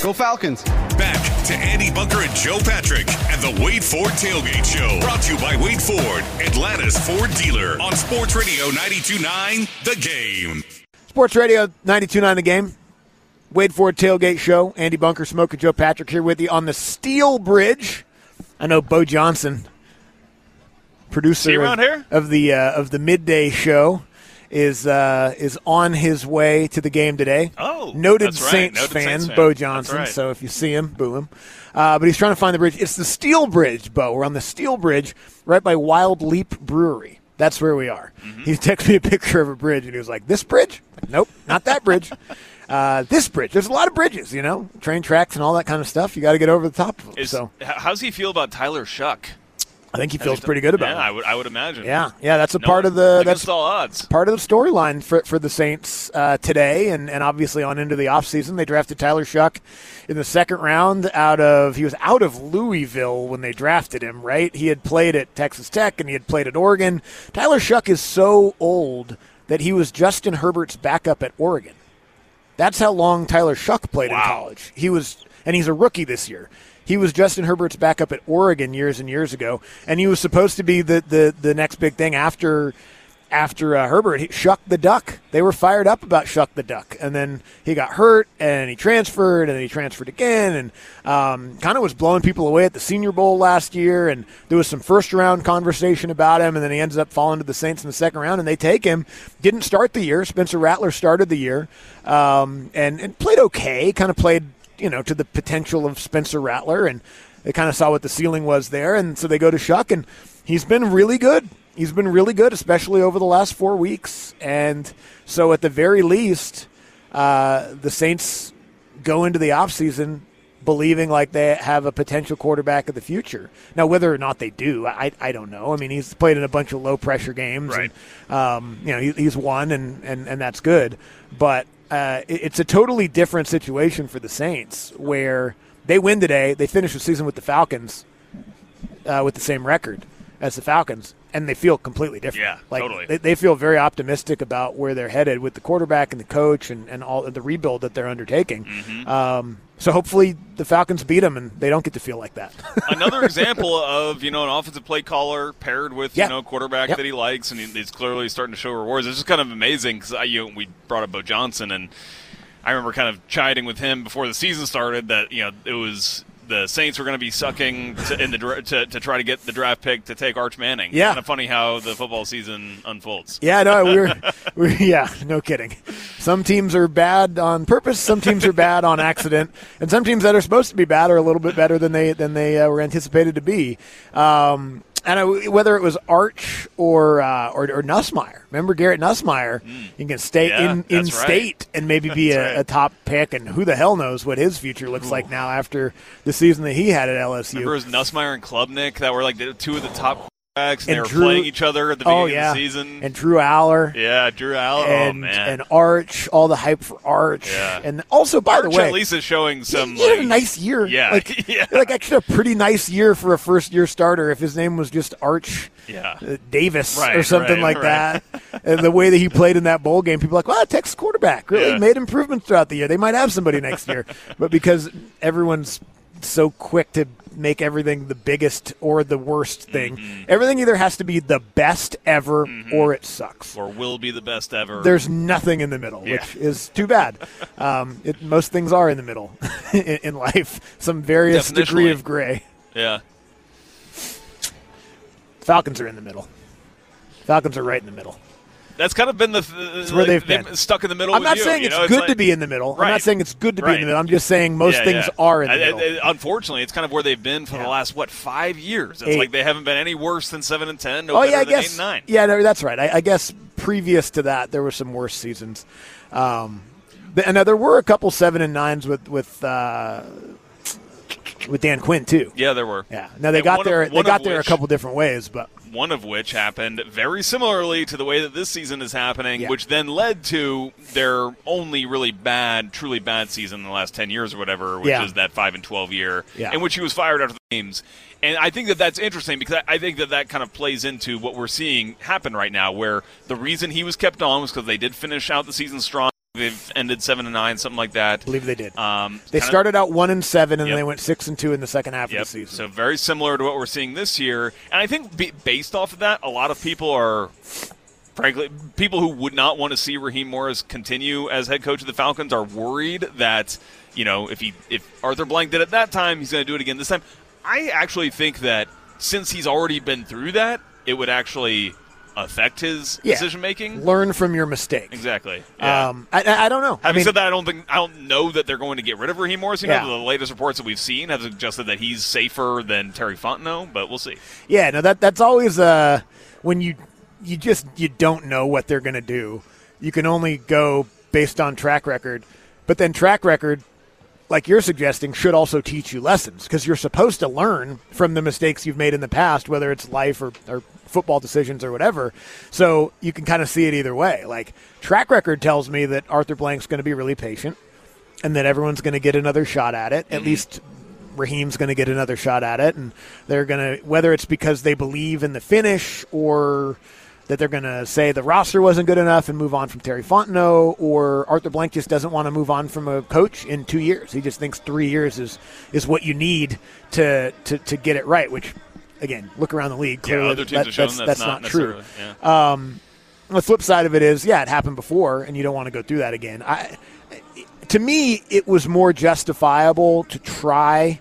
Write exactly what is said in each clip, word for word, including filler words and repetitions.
Go Falcons. Back to Andy Bunker and Joe Patrick and the Wade Ford Tailgate Show. Brought to you by Wade Ford, Atlanta's Ford dealer on Sports Radio ninety-two point nine The Game. Sports Radio ninety-two point nine The Game. Wade Ford Tailgate Show. Andy Bunker, Smoke, and Joe Patrick here with you on the Steel Bridge. I know Bo Johnson, producer around of, here? of the uh, of the midday show, is uh, is on his way to the game today. Oh, noted that's right. Saints Noted fan, Saints fan. Bo That's Johnson. right. So if you see him, boo him. Uh, but he's trying to find the bridge. It's the Steel Bridge, Bo. We're on the Steel Bridge right by Wild Leap Brewery. That's where we are. Mm-hmm. He texted me a picture of a bridge, and he was like, "This bridge? Like, nope, not that bridge. uh, this bridge. There's a lot of bridges, you know, train tracks and all that kind of stuff. You got to get over the top of them." Is, so, how's he feel about Tyler Shuck? I think he feels pretty good about yeah, it. I would, I would imagine. Yeah, yeah, that's a no, part of the against that's all odds. part of the storyline for for the Saints uh, today, and, and obviously on into the offseason. They drafted Tyler Shuck in the second round. Out of he was out of Louisville when they drafted him. Right, he had played at Texas Tech and he had played at Oregon. Tyler Shuck is so old that he was Justin Herbert's backup at Oregon. That's how long Tyler Shuck played wow. in college. He was, and he's a rookie this year. He was Justin Herbert's backup at Oregon years and years ago, and he was supposed to be the, the, the next big thing after after uh, Herbert. He, Shuck the Duck. They were fired up about Shuck the Duck, and then he got hurt, and he transferred, and then he transferred again, and um, kind of was blowing people away at the Senior Bowl last year, and there was some first-round conversation about him, and then he ends up falling to the Saints in the second round, and they take him. Didn't start the year. Spencer Rattler started the year, um, and, and played okay, kind of played you know, to the potential of Spencer Rattler, and they kind of saw what the ceiling was there, and so they go to Shuck, and he's been really good. He's been really good, especially over the last four weeks, and so at the very least, uh, the Saints go into the offseason believing like they have a potential quarterback of the future. Now, whether or not they do, I I don't know. I mean, he's played in a bunch of low-pressure games, right. and, um, you know, he, he's won, and, and, and that's good, but Uh, it's a totally different situation for the Saints where they win today. They finish the season with the Falcons uh, with the same record as the Falcons, and they feel completely different. Yeah, like, totally. They, they feel very optimistic about where they're headed with the quarterback and the coach and, and all the rebuild that they're undertaking. Mm-hmm. Um, so hopefully the Falcons beat them and they don't get to feel like that. Another example of, you know, an offensive play caller paired with, yeah. you know, a quarterback yep. that he likes, and he, he's clearly starting to show rewards. It's just kind of amazing because you know, we brought up Bo Johnson, and I remember kind of chiding with him before the season started that, you know, it was the Saints were going to be sucking to, in the to, to try to get the draft pick to take Arch Manning. Yeah. Kind of funny how the football season unfolds. Yeah, no, we were, we were, yeah, no kidding. Some teams are bad on purpose, some teams are bad on accident, and some teams that are supposed to be bad are a little bit better than they than they uh, were anticipated to be. Um, and I, whether it was Arch or, uh, or or Nussmeier, remember Garrett Nussmeier? Mm. You can stay yeah, in, in right. state and maybe be a, right. a top pick, and who the hell knows what his future looks Ooh. like now after the season that he had at L S U. Remember it was Nussmeier and Klubnik that were like the two of the top quarterbacks, and, and they were Drew, playing each other at the beginning oh, yeah. of the season. And Drew Aller. Yeah, Drew Aller. And, oh, man. and Arch, all the hype for Arch. Yeah. And also, by Arch the way, at least is showing some. He, he had like, a nice year. Yeah. Like, yeah. like actually a pretty nice year for a first-year starter if his name was just Arch yeah. uh, Davis right, or something right, like right. that. And the way that he played in that bowl game, people are like, wow, Texas quarterback really yeah. made improvements throughout the year. They might have somebody next year. But because everyone's so quick to make everything the biggest or the worst thing. Mm-hmm. Everything either has to be the best ever mm-hmm. or it sucks. Or will be the best ever. There's nothing in the middle, yeah. which is too bad. um, it, most things are in the middle in, in life. Some various degree of gray. Yeah. Falcons are in the middle. Falcons are right in the middle. That's kind of been the th- That's where they've been. Stuck in the middle. I'm with not you, saying you it's know? good it's like, to be in the middle. right. I'm not saying it's good to be right. in the middle. I'm just saying most yeah, things yeah. are in the I, middle. I, I, unfortunately, it's kind of where they've been for yeah. the last what five years. It's eight. like they haven't been any worse than seven and ten. No oh better yeah, I than guess. eight and nine. Yeah, no, that's right. I, I guess previous to that, there were some worse seasons. Um, and now there were a couple seven and nines with with uh, with Dan Quinn too. Yeah, there were. Yeah. Now they and got there. Of, they got which, there a couple different ways, but. One of which happened very similarly to the way that this season is happening, yeah. which then led to their only really bad, truly bad season in the last ten years or whatever, which yeah. is that five and twelve year, yeah. in which he was fired after the games. And I think that that's interesting because I think that that kind of plays into what we're seeing happen right now, where the reason he was kept on was because they did finish out the season strong. they've ended seven and nine, something like that. I believe they did. Um, they kinda, started out one and seven, and yep. they went six and two in the second half yep. of the season. So very similar to what we're seeing this year. And I think be, based off of that, a lot of people are, frankly, people who would not want to see Raheem Morris continue as head coach of the Falcons are worried that, you know, if he if Arthur Blank did it that time, he's going to do it again this time. I actually think that since he's already been through that, it would actually affect his yeah. decision making. Learn from your mistakes. Exactly. Yeah. Um, I, I don't know. Having I mean, said that, I don't think I don't know that they're going to get rid of Raheem Morris. You yeah. know, the latest reports that we've seen have suggested that he's safer than Terry Fontenot, but we'll see. Yeah, no, that that's always uh, when you you just you don't know what they're going to do. You can only go based on track record, but then track record, like you're suggesting, should also teach you lessons because you're supposed to learn from the mistakes you've made in the past, whether it's life or, or football decisions or whatever. So you can kind of see it either way. Like track record tells me that Arthur Blank's going to be really patient and that everyone's going to get another shot at it. Mm-hmm. At least Raheem's going to get another shot at it. And they're going to, whether it's because they believe in the finish or that they're going to say the roster wasn't good enough and move on from Terry Fontenot, or Arthur Blank just doesn't want to move on from a coach in two years. He just thinks three years is, is what you need to, to, to get it right, which, again, look around the league. Clearly, yeah, other teams that, have shown that's, that's, that's not, not true. Yeah. Um, the flip side of it is, yeah, it happened before, and you don't want to go through that again. I, to me, it was more justifiable to try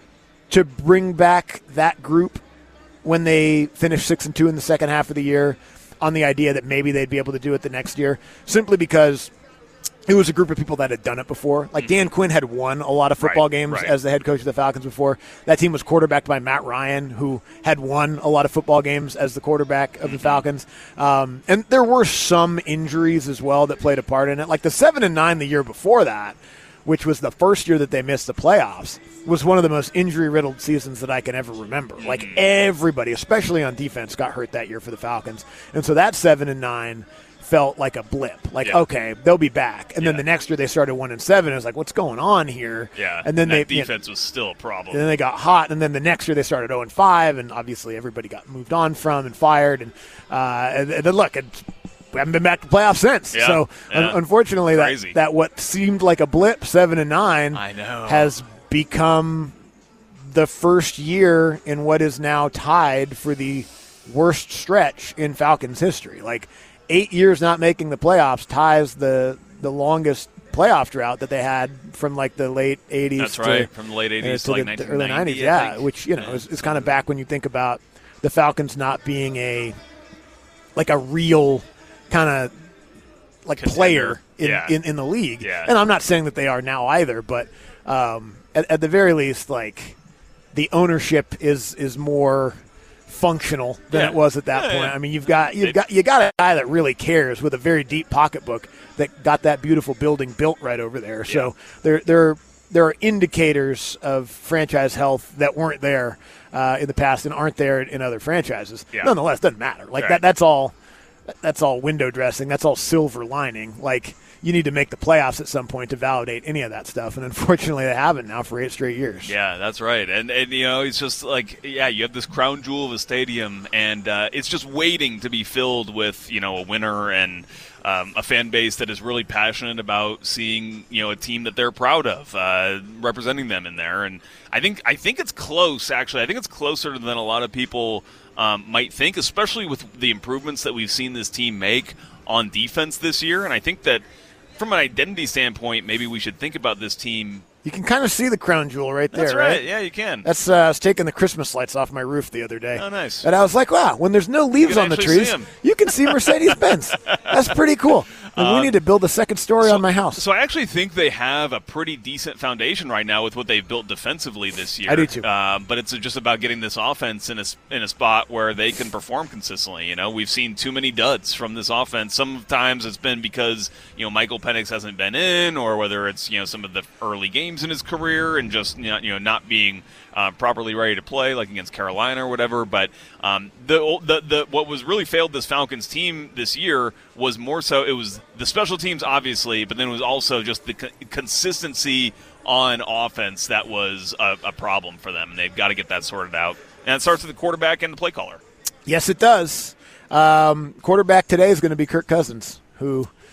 to bring back that group when they finished six and two in the second half of the year, on the idea that maybe they'd be able to do it the next year, simply because it was a group of people that had done it before. Like Dan Quinn had won a lot of football right, games right. as the head coach of the Falcons before. That team was quarterbacked by Matt Ryan, who had won a lot of football games as the quarterback of the Falcons. Um, and there were some injuries as well that played a part in it. Like the seven and nine the year before that, which was the first year that they missed the playoffs, was one of the most injury-riddled seasons that I can ever remember. Like everybody, especially on defense, got hurt that year for the Falcons. And so that seven and nine felt like a blip. Like, yeah. okay, they'll be back. And yeah. then the next year they started one and seven. It was like, what's going on here? Yeah. And then that they defense you know, was still a problem. And then they got hot. And then the next year they started zero and five, and obviously everybody got moved on from and fired. And uh, and, and then look, it's, we haven't been back to playoffs since. Yeah, so yeah. un- unfortunately, that, Crazy. that what seemed like a blip, seven and nine, I know. has become the first year in what is now tied for the worst stretch in Falcons history. Like eight years not making the playoffs ties the the longest playoff drought that they had from like the late eighties. That's to, right, from the late eighties uh, to, to like the, nineteen ninety, early nineties. I Yeah, think. which you know yeah. is, is kind of back when you think about the Falcons not being a like a real kind of like Contender. player in, Yeah. in, in the league. Yeah. And I'm not saying that they are now either, but um, at, at the very least, like the ownership is is more functional than Yeah. it was at that Yeah, point. yeah. I mean, you've got you've It- got you got a guy that really cares with a very deep pocketbook that got that beautiful building built right over there. So there there there are indicators of franchise health that weren't there uh, in the past and aren't there in other franchises. Yeah. Nonetheless, doesn't matter. Like Right. that that's all that's all window dressing. That's all silver lining. Like you need to make the playoffs at some point to validate any of that stuff, and unfortunately, they haven't now for eight straight years. Yeah, that's right. And, and you know, it's just like, yeah, you have this crown jewel of a stadium, and uh, it's just waiting to be filled with, you know, a winner and um, a fan base that is really passionate about seeing, you know, a team that they're proud of, uh, representing them in there. And I think I think it's close, actually. I think it's closer than a lot of people um, might think, especially with the improvements that we've seen this team make on defense this year. And I think that from an identity standpoint, maybe we should think about this team. You can kind of see the crown jewel right there, That's right. Yeah, you can. That's uh, I was taking the Christmas lights off my roof the other day. Oh, nice. And I was like, wow, when there's no leaves can on the actually trees, see 'em. you can see Mercedes-Benz. That's pretty cool. And we Um, need to build a second story so, on my house. So I actually think they have a pretty decent foundation right now with what they've built defensively this year. I do too. Uh, but it's just about getting this offense in a, in a spot where they can perform consistently. You know, we've seen too many duds from this offense. Sometimes it's been because, you know, Michael Penix hasn't been in, or whether it's, you know, some of the early games in his career and just, you know, you know not being uh, properly ready to play, like against Carolina or whatever. But um, the, the the what was really failed this Falcons team this year was more so it was the special teams, obviously, but then it was also just the co- consistency on offense that was a, a problem for them, and they've got to get that sorted out. And it starts with the quarterback and the play caller. Yes, it does. Um, quarterback today is going to be Kirk Cousins, who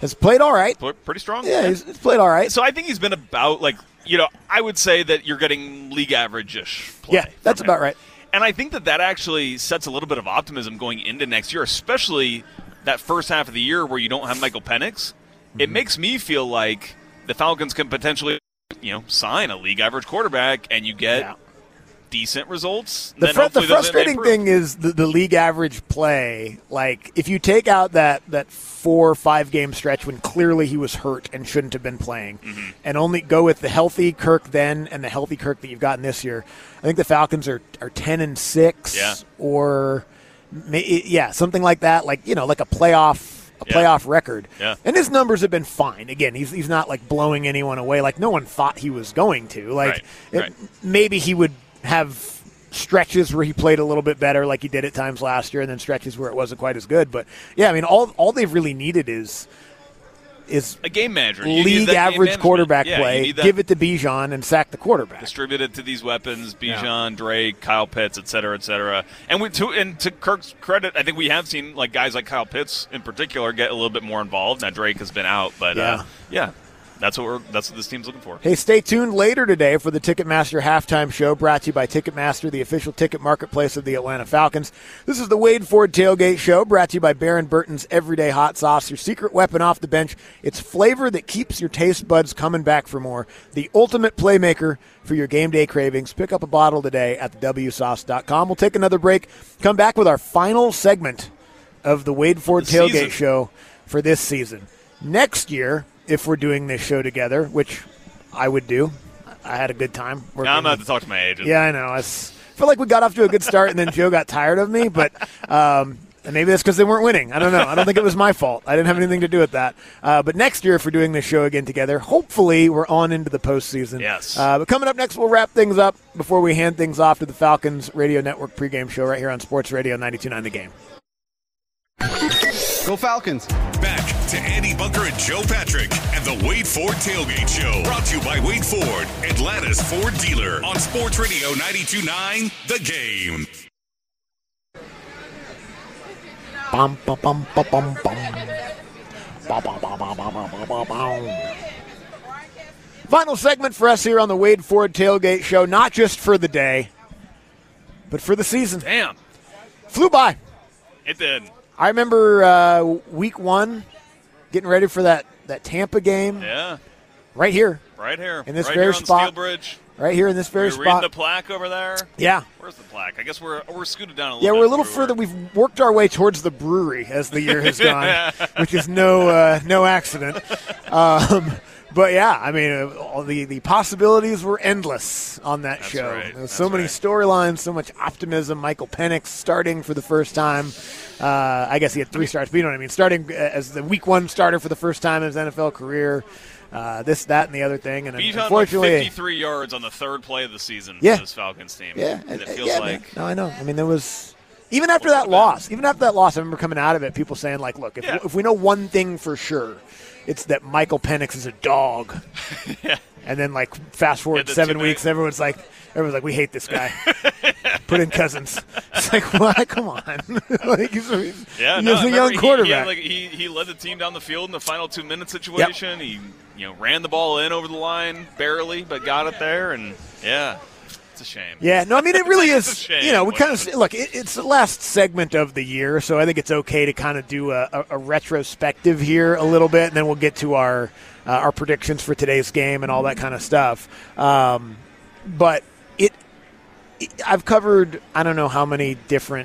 has played all right. Pretty strong. Yeah, he's, he's played all right. So I think he's been about, like, you know, I would say that you're getting league average-ish play. Yeah, that's him. about right. And I think that that actually sets a little bit of optimism going into next year, especially that first half of the year where you don't have Michael Penix. Mm-hmm. It makes me feel like the Falcons can potentially, you know, sign a league average quarterback and you get yeah. decent results. The, fr- the frustrating thing is the, the league average play. Like, if you take out that, that four or five game stretch when clearly he was hurt and shouldn't have been playing, mm-hmm. and only go with the healthy Kirk then and the healthy Kirk that you've gotten this year, I think the Falcons are, are ten and six yeah. or yeah, something like that. Like, you know, like a playoff. A yeah. playoff record. Yeah. And his numbers have been fine. Again, he's he's not like blowing anyone away like no one thought he was going to. Like right. It, right. maybe he would have stretches where he played a little bit better like he did at times last year, and then stretches where it wasn't quite as good. But yeah, I mean all all they've really needed is is a game manager. You league average quarterback yeah, play. Give it to Bijan and sack the quarterback. Distribute it to these weapons: Bijan, yeah. Drake, Kyle Pitts, et cetera, et cetera. And we, to and to Kirk's credit, I think we have seen like guys like Kyle Pitts in particular get a little bit more involved. Now Drake has been out, but yeah, uh, yeah. That's what we're. That's what this team's looking for. Hey, stay tuned later today for the Ticketmaster halftime show, brought to you by Ticketmaster, the official ticket marketplace of the Atlanta Falcons. This is the Wade Ford Tailgate Show, brought to you by Baron Burton's Everyday Hot Sauce, your secret weapon off the bench. It's flavor that keeps your taste buds coming back for more. The ultimate playmaker for your game day cravings. Pick up a bottle today at the w sauce dot com. We'll take another break. Come back with our final segment of the Wade Ford the Tailgate season. Show for this season. Next year, if we're doing this show together, which I would do. I had a good time. No, I'm about to talk to my agent. Yeah, I know. I feel like we got off to a good start, and then Joe got tired of me, but um, and maybe that's because they weren't winning. I don't know. I don't think it was my fault. I didn't have anything to do with that. Uh, but next year, if we're doing this show again together, hopefully we're on into the postseason. Yes. Uh, but coming up next, we'll wrap things up before we hand things off to the Falcons Radio Network pregame show right here on Sports Radio ninety-two point nine The Game. Go Falcons. Back to Andy Bunker and Joe Patrick and the Wade Ford Tailgate Show. Brought to you by Wade Ford, Atlanta's Ford dealer on Sports Radio ninety-two point nine The Game. Bum, bum, bum, bum, bum, bum. Bum, bum, bum, bum, bum, bum, bum, bum. Final segment for us here on the Wade Ford Tailgate Show, not just for the day, but for the season. Damn. Flew by. It did. I remember uh, week one, getting ready for that, that Tampa game. Yeah. Right here. Right here. In this right very here on spot. Steel Bridge. Right here in this very We're spot. reading the plaque over there. Yeah. Where's the plaque? I guess we're we're scooted down a little Yeah, bit. we're a little we further. were. We've worked our way towards the brewery as the year has gone, which is no uh, no accident. Um, but yeah, I mean, uh, all the, the possibilities were endless on that That's show. right. There was That's so many right. storylines, so much optimism. Michael Penix starting for the first time. Uh, I guess he had three starts, but you know what I mean. Starting as the week one starter for the first time in his N F L career. Uh, this, that, and the other thing. And Bijan unfortunately, like fifty-three yards on the third play of the season Yeah. for this Falcons team. Yeah, And it uh, feels yeah, like man. No, I know. I mean, there was even after that loss. Even after that loss, I remember coming out of it, people saying like, "Look, if, Yeah. if we know one thing for sure, it's that Michael Penix is a dog." yeah. And then, like, fast forward Yeah, the seven two weeks, big- everyone's like, "Everyone's like, we hate this guy." Put in Cousins. It's like, why? Come on. like, he's, he's, Yeah, he's no, a I remember young he- quarterback. He, had, like, he he led the team down the field in the final two minute situation. He you know ran the ball in over the line barely, but got it there. And yeah, it's a shame. Yeah, no, I mean, it really It's a is, shame you know, we what kind of, happened. look, it, it's the last segment of the year, so I think it's okay to kind of do a, a, a retrospective here a little bit, and then we'll get to our uh, our predictions for today's game and all that kind of stuff. Um, but it, it, I've covered, I don't know how many different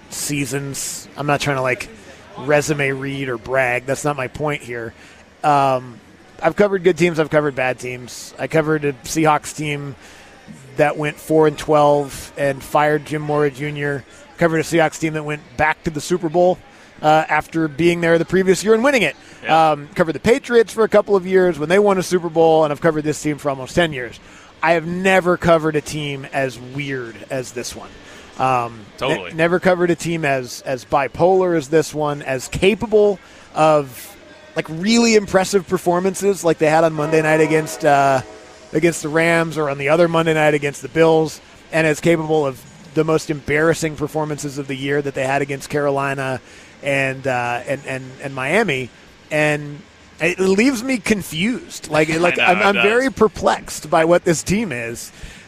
seasons. I'm not trying to, like, resume read or brag. That's not my point here. Um, I've covered good teams. I've covered bad teams. I covered a Seahawks team that went four and twelve and fired Jim Mora Junior Covered a Seahawks team that went back to the Super Bowl uh, after being there the previous year and winning it. Yeah. Um, covered the Patriots for a couple of years when they won a Super Bowl, and I've covered this team for almost ten years. I have never covered a team as weird as this one. Um, Totally. ne- never covered a team as as bipolar as this one, as capable of like really impressive performances like they had on Monday night against uh, against the Rams, or on the other Monday night against the Bills, and as capable of the most embarrassing performances of the year that they had against Carolina and uh, and, and and Miami. And It leaves me confused. Like, like know, I'm, I'm does. very perplexed by what this team is.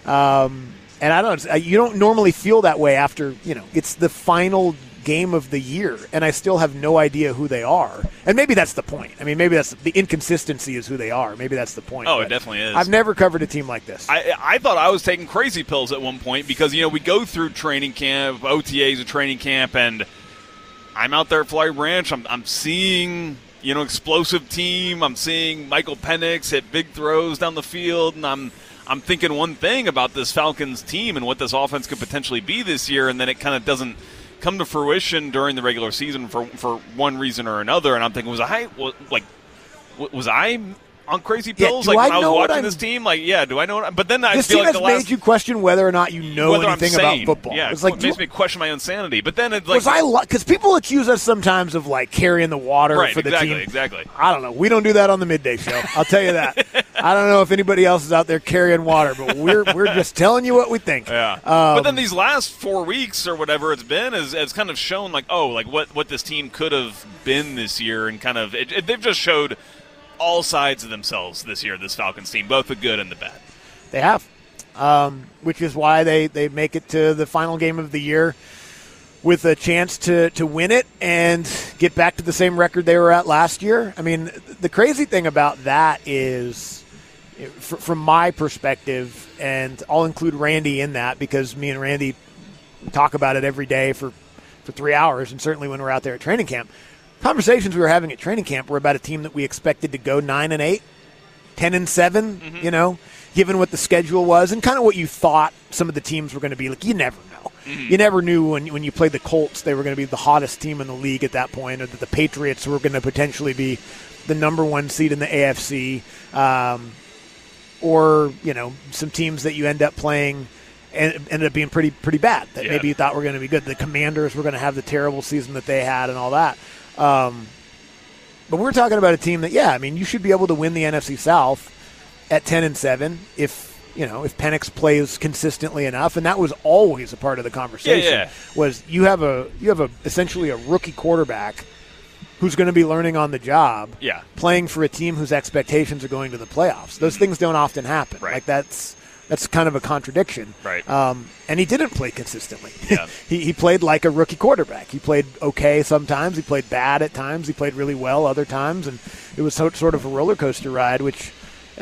Um, and I don't, you don't normally feel that way after, you know, it's the final game of the year, and I still have no idea who they are. And maybe that's the point. I mean, maybe that's the inconsistency is who they are. Maybe that's the point. Oh, but it definitely is. I've never covered a team like this. I, I thought I was taking crazy pills at one point because, you know, we go through training camp, O T As of training camp, and I'm out there at Flowery Branch. I'm, I'm seeing, you know, explosive team. I'm seeing Michael Penix hit big throws down the field, and I'm I'm thinking one thing about this Falcons team and what this offense could potentially be this year, and then it kind of doesn't come to fruition during the regular season for for one reason or another. And I'm thinking, was I was, like, was I on crazy pills? Yeah, like I when I was know what watching I'm- this team, like, yeah, do I know? What, but then I this feel team like has the last made you question whether or not you know whether anything I'm about sane. football. Yeah, It's like, it makes do- me question my own sanity. But then it's like, was I because people accuse us sometimes of like carrying the water right, for the exactly, team. exactly. I don't know. We don't do that on the midday show. I'll tell you that. I don't know if anybody else is out there carrying water, but we're we're just telling you what we think. Yeah. Um, but then these last four weeks or whatever it's been has, has kind of shown like, oh, like what, what this team could have been this year, and kind of it, it, they've just showed all sides of themselves this year, this Falcons team, both the good and the bad. They have, um, which is why they, they make it to the final game of the year with a chance to, to win it and get back to the same record they were at last year. I mean, the crazy thing about that is, f- from my perspective, and I'll include Randy in that because me and Randy talk about it every day for, for three hours, and certainly when we're out there at training camp. Conversations we were having at training camp were about a team that we expected to go nine and eight, ten and seven. Mm-hmm. You know, given what the schedule was and kind of what you thought some of the teams were going to be. Like, you never know. Mm-hmm. You never knew when when you played the Colts they were going to be the hottest team in the league at that point, or that the Patriots were going to potentially be the number one seed in the A F C, um, or you know, some teams that you end up playing and ended up being pretty pretty bad that yeah. maybe you thought were going to be good. The Commanders were going to have the terrible season that they had and all that. Um, but we're talking about a team that, yeah, I mean, you should be able to win the N F C South at ten and seven if, you know, if Penix plays consistently enough, and that was always a part of the conversation. Yeah, yeah. Was you have a you have a essentially a rookie quarterback who's going to be learning on the job, Yeah. playing for a team whose expectations are going to the playoffs. Those things don't often happen. Right. Like that's that's kind of a contradiction. Right. Um, and he didn't play consistently. Yeah. he he played like a rookie quarterback. He played okay sometimes. He played bad at times. He played really well other times, and it was so, sort of a roller coaster ride, which uh,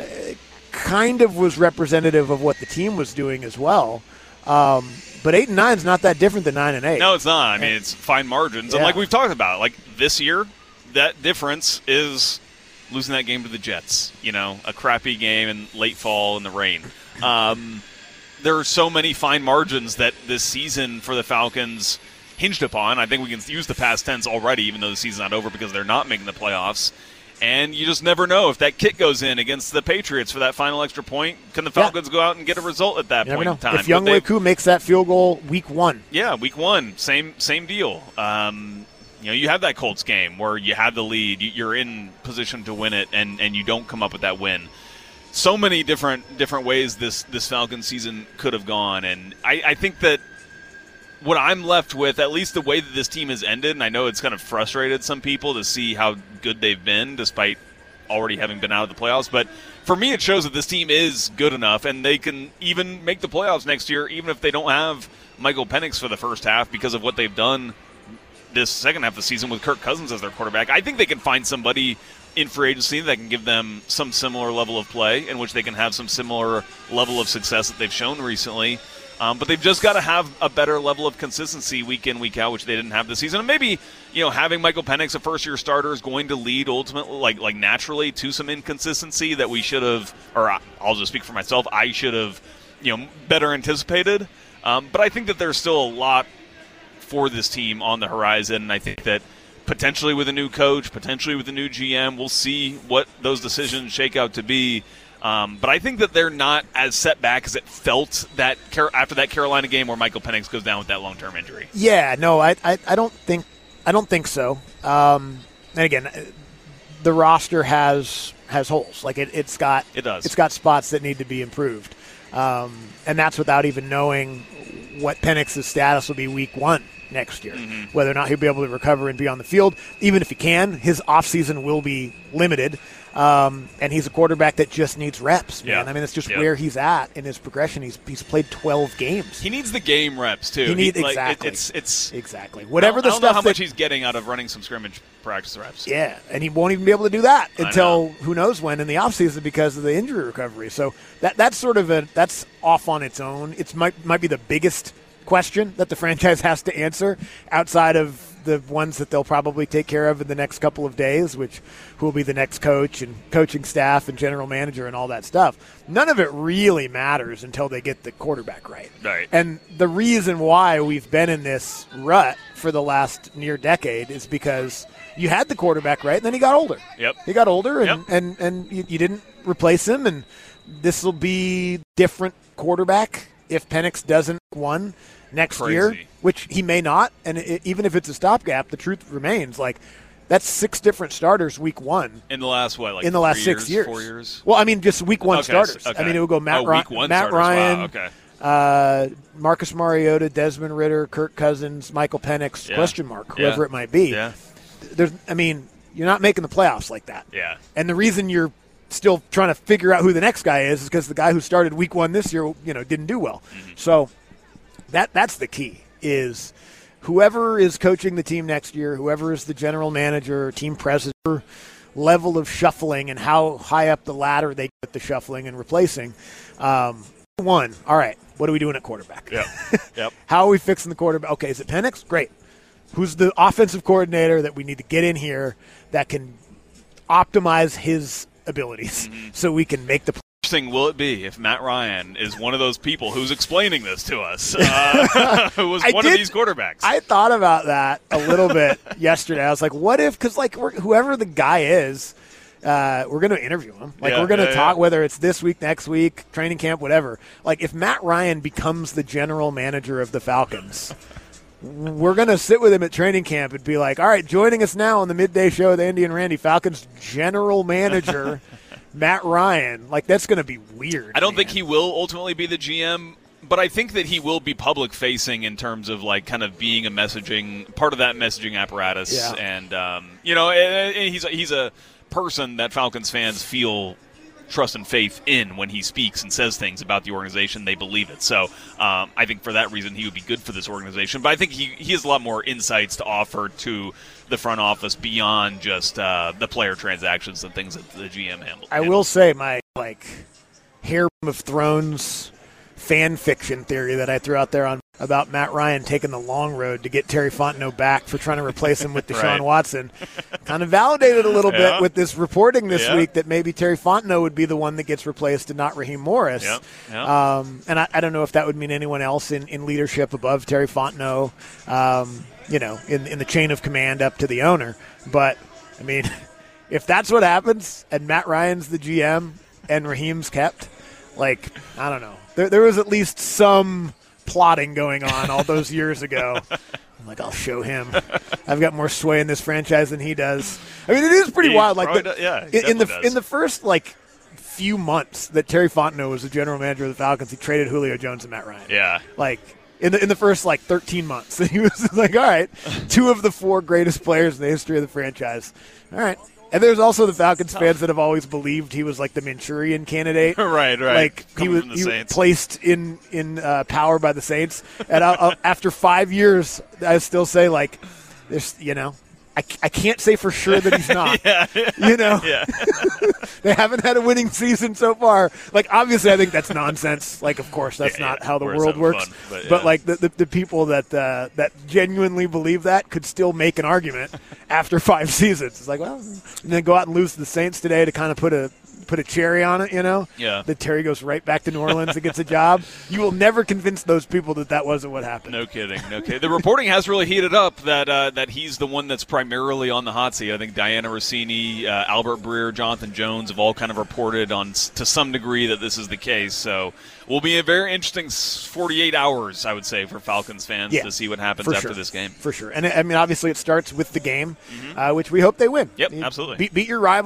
kind of was representative of what the team was doing as well. Um, but eight and nine is not that different than nine and eight. No, it's not. I mean, it's fine margins. And Yeah. like we've talked about, like this year, that difference is losing that game to the Jets. You know, a crappy game in late fall in the rain. Um, there are so many fine margins that this season for the Falcons hinged upon. I think we can use the past tense already, even though the season's not over because they're not making the playoffs. And you just never know if that kick goes in against the Patriots for that final extra point. Can the Falcons yeah. go out and get a result at that you point never know. in time? If Younghoe Koo makes that field goal week one. Yeah, week one, same same deal. Um, you know, you have that Colts game where you have the lead, you're in position to win it, and, and you don't come up with that win. So many different different ways this this Falcons season could have gone, and I, I think that what I'm left with, at least the way that this team has ended, and I know it's kind of frustrated some people to see how good they've been despite already having been out of the playoffs, but for me it shows that this team is good enough and they can even make the playoffs next year even if they don't have Michael Penix for the first half because of what they've done this second half of the season with Kirk Cousins as their quarterback. I think they can find somebody in free agency that can give them some similar level of play in which they can have some similar level of success that they've shown recently. Um, but they've just got to have a better level of consistency week in, week out, which they didn't have this season. And maybe, you know, having Michael Penix, a first-year starter, is going to lead ultimately, like like naturally, to some inconsistency that we should have, or I'll just speak for myself, I should have, you know, better anticipated. Um, but I think that there's still a lot for this team on the horizon. And I think that potentially with a new coach, potentially with a new G M, we'll see what those decisions shake out to be. Um, but I think that they're not as set back as it felt that after that Carolina game where Michael Penix goes down with that long-term injury. Yeah, no, I, I, I don't think, I don't think so. Um, and again, the roster has has holes. Like it, it's got, it does. It's got spots that need to be improved, um, and that's without even knowing what Penix's status will be week one. next year. Mm-hmm. Whether or not he'll be able to recover and be on the field, even if he can, his offseason will be limited. Um, and he's a quarterback that just needs reps, man. Yeah. I mean, it's just Yep. where he's at in his progression. He's he's played twelve games. He needs the game reps too. He needs like, exactly. It, it's it's exactly whatever I don't, the I don't know stuff how that, much he's getting out of running some scrimmage practice reps. Yeah, and he won't even be able to do that I until know. who knows when in the offseason because of the injury recovery. So that that's sort of a that's off on its own. It's might might be the biggest question that the franchise has to answer outside of the ones that they'll probably take care of in the next couple of days, which who will be the next coach and coaching staff and general manager and all that stuff. None of it really matters until they get the quarterback right. Right. And the reason why we've been in this rut for the last near decade is because you had the quarterback right, and then he got older. Yep. He got older, and, Yep. and, and you, you didn't replace him, and this will be different quarterback if Penix doesn't win next Crazy. year, which he may not. And it, even if it's a stopgap, the truth remains, like, that's six different starters week one. In the last, what, like in the last three six years, years, four years? Well, I mean, just week one Okay, starters. okay. I mean, it would go Matt, Oh, Ry- week one Matt starters. Ryan, Wow, okay. uh, Marcus Mariota, Desmond Ritter, Kirk Cousins, Michael Penix, Yeah. question mark, whoever Yeah. it might be. Yeah. There's, I mean, you're not making the playoffs like that. Yeah. And the reason you're still trying to figure out who the next guy is is because the guy who started week one this year, you know, didn't do well. Mm-hmm. So that that's the key is whoever is coaching the team next year, whoever is the general manager, team president, level of shuffling and how high up the ladder they get the shuffling and replacing. Um, one, all right, what are we doing at quarterback? Yep. Yep. How are we fixing the quarterback? Okay, is it Penix? Great. Who's the offensive coordinator that we need to get in here that can optimize his abilities Mm-hmm. so we can make the play? Interesting will it be if Matt Ryan is one of those people who's explaining this to us, uh, who was I one did- of these quarterbacks? I thought about that a little bit yesterday. I was like, what if, because like we're, whoever the guy is, uh, we're going to interview him. Like Yeah, we're going to yeah, talk, yeah. whether it's this week, next week, training camp, whatever. Like if Matt Ryan becomes the general manager of the Falcons, we're going to sit with him at training camp and be like, all right, joining us now on the midday show with Andy and Randy, Falcons general manager, Matt Ryan. Like that's going to be weird. I don't man. think he will ultimately be the G M, but I think that he will be public facing in terms of like kind of being a messaging part of that messaging apparatus. Yeah. And um, you know, and, and he's a, he's a person that Falcons fans feel trust and faith in when he speaks and says things about the organization. They believe it. So um, I think for that reason he would be good for this organization. But I think he, he has a lot more insights to offer to the front office beyond just uh, the player transactions and things that the G M handles. I will say my like Harem of Thrones fan fiction theory that I threw out there on about Matt Ryan taking the long road to get Terry Fontenot back for trying to replace him with Deshaun Right. Watson kind of validated a little Yeah. bit with this reporting this Yeah. week that maybe Terry Fontenot would be the one that gets replaced and not Raheem Morris. Yep. Yep. Um, and I, I don't know if that would mean anyone else in, in leadership above Terry Fontenot, um, you know, in, in the chain of command up to the owner. But, I mean, if that's what happens and Matt Ryan's the G M and Raheem's kept, like, I don't know. There, there was at least some plotting going on all those years ago. I'm like, I'll show him. I've got more sway in this franchise than he does. I mean, it is pretty He wild. Like, probably the, does- yeah, he in, in the definitely does. in the first like few months that Terry Fontenot was the general manager of the Falcons, he traded Julio Jones and Matt Ryan. Yeah. Like in the in the first like thirteen months, he was like, all right, two of the four greatest players in the history of the franchise. All right. And there's also the Falcons fans that have always believed he was like the Manchurian candidate. Right, right. Like he Coming was, from the he was Saints. placed in in uh, power by the Saints. And I'll, I'll, after five years, I still say like, there's you know, I, I can't say for sure that he's not. Yeah. You know, Yeah. they haven't had a winning season so far. Like, obviously, I think that's nonsense. Like, of course, that's Yeah, not yeah. how the We're world having works. fun, but, but yeah. like the, the the people that uh, that genuinely believe that could still make an argument after five seasons. It's like, well, and then go out and lose to the Saints today to kind of put a put a cherry on it. You know, Yeah. That Terry goes right back to New Orleans and gets a job. You will never convince those people that that wasn't what happened. No kidding. No kidding. The reporting has really heated up that uh, that he's the one that's primarily on the hot seat. I think Diana Rossini, uh, Albert Breer, Jonathan Jones have all kind of reported on s- to some degree that this is the case. So will be a very interesting s- forty-eight hours, I would say, for Falcons fans Yeah, to see what happens for after sure. this game. For sure. And I mean, obviously, it starts with the game, uh, which we hope they win. Yep, You absolutely. Beat, beat your rival.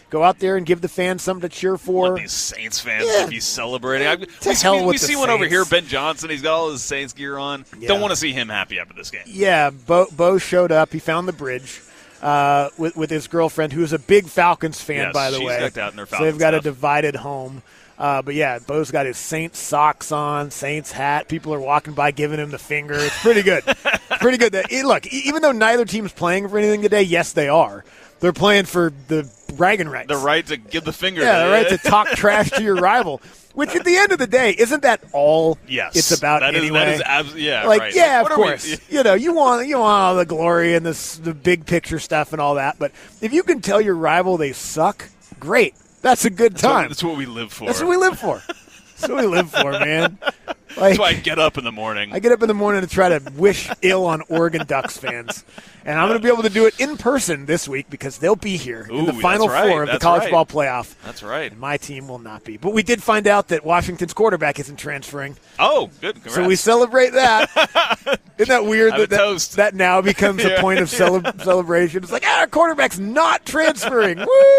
Go out there and give the fans something to cheer for. Want these Saints fans Yeah. to be celebrating. I, we hell we, with we the see one over Saints. here, Ben Johnson. He's got all his Saints gear on. Yeah. Don't want to see him happy after this game. Yeah, Bo, Bo showed up. He found the bridge uh, with, with his girlfriend, who's a big Falcons fan, Yes, by the she's way. decked out in her so they've Falcons got a stuff. divided home. Uh, but, yeah, Bo's got his Saints socks on, Saints hat. People are walking by giving him the finger. It's pretty good. pretty good. That, it, look, e- even though neither team's playing for anything today, yes, they are. They're playing for the bragging rights. The right to give the finger. Yeah, the right to talk trash to your rival. Which, at the end of the day, isn't that all Yes, it's about that is, anyway? That is abs- yeah, like, right. yeah, What of are we- course. You know, you want you want all the glory and this the big picture stuff and all that. But if you can tell your rival they suck, great. That's a good That's what, time. that's what we live for. That's what we live for. That's what we live for, man. Like, That's why I get up in the morning. I get up in the morning to try to wish ill on Oregon Ducks fans. And I'm going to be able to do it in person this week because they'll be here in the Ooh, Final that's right. Four of the That's college right. ball playoff. That's right. And my team will not be. But we did find out that Washington's quarterback isn't transferring. Oh, good. Congrats. So we celebrate that. Isn't that weird Have that, a that toast. that now becomes a Yeah. point of cele- celebration? It's like, ah, our quarterback's not transferring.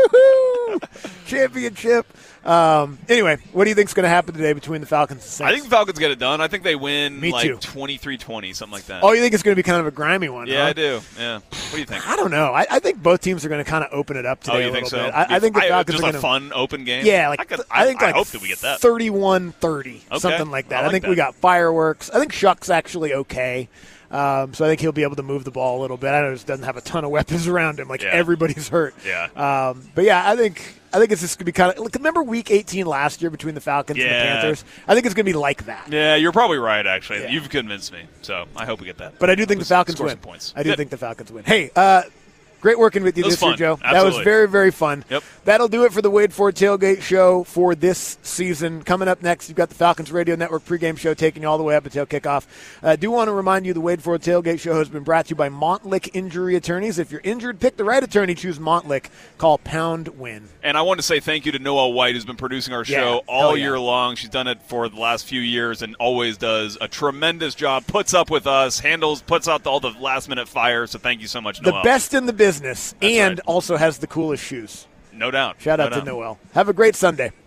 Woohoo! Championship. Um, anyway, what do you think's going to happen today between the Falcons and Saints? I think the Falcons get it done. I think they win Me too. like twenty-three twenty, something like that. Oh, you think it's going to be kind of a grimy one? yeah, huh? I do. Yeah. What do you think? I don't know. I, I think both teams are going to kind of open it up today Oh, a you little think so? bit. I, I think the Falcons just are a going to fun open game. Yeah, like I, could, I, think like I hope that we get that. thirty-one thirty, Okay. something like that. I I, like think that. we got fireworks. I think Shuck's actually okay. Um, so I think he'll be able to move the ball a little bit. I know he doesn't have a ton of weapons around him. Like Yeah. everybody's hurt. Yeah. Um, but yeah, I think I think it's just gonna be kind of. Like, remember Week eighteen last year between the Falcons and the Yeah. Panthers? I think it's gonna be like that. Yeah, you're probably right. Actually, Yeah. you've convinced me. So I hope we get that. But I do think the Let's Falcons score win. some points. I do Good. think the Falcons win. Hey, uh, great working with you It was this year, fun. Joe. That was Absolutely. very, very fun. Yep. That'll do it for the Wade Ford Tailgate Show for this season. Coming up next, you've got the Falcons Radio Network pregame show taking you all the way up until kickoff. I uh, do want to remind you the Wade Ford Tailgate Show has been brought to you by Montlick Injury Attorneys. If you're injured, pick the right attorney. Choose Montlick. Call Pound Win. And I want to say thank you to Noelle White, who's been producing our Yeah, show hell all yeah. year long. She's done it for the last few years and always does a tremendous job. Puts up with us, handles, puts out all the last minute fires. So thank you so much, The Noelle. best in the business, That's and right. also has the coolest shoes. No doubt. Shout No out to doubt. Noel. Have a great Sunday.